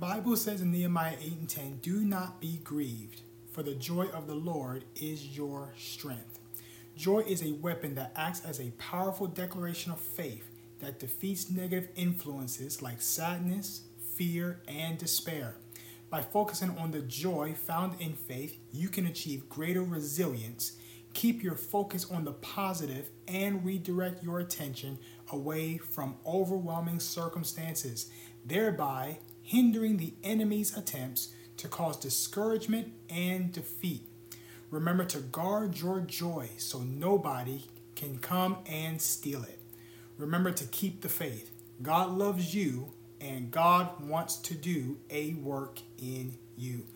Bible says in Nehemiah 8 and 10, do not be grieved, for the joy of the Lord is your strength. Joy is a weapon that acts as a powerful declaration of faith that defeats negative influences like sadness, fear, and despair. By focusing on the joy found in faith, you can achieve greater resilience, keep your focus on the positive, and redirect your attention away from overwhelming circumstances, thereby hindering the enemy's attempts to cause discouragement and defeat. Remember to guard your joy so nobody can come and steal it. Remember to keep the faith. God loves you, and God wants to do a work in you.